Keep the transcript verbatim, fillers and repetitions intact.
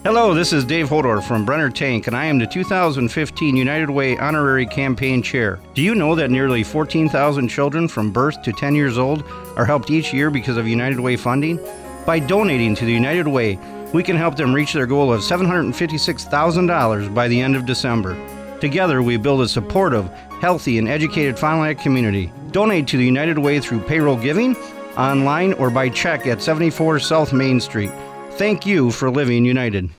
Hello, this is Dave Hodor from Brenner Tank, and I am the two thousand fifteen United Way Honorary Campaign Chair. Do you know that nearly fourteen thousand children from birth to ten years old are helped each year because of United Way funding? By donating to the United Way, we can help them reach their goal of seven hundred fifty-six thousand dollars by the end of December. Together, we build a supportive, healthy, and educated Fond du Lac community. Donate to the United Way through payroll giving, online, or by check at seventy-four South Main Street. Thank you for living united.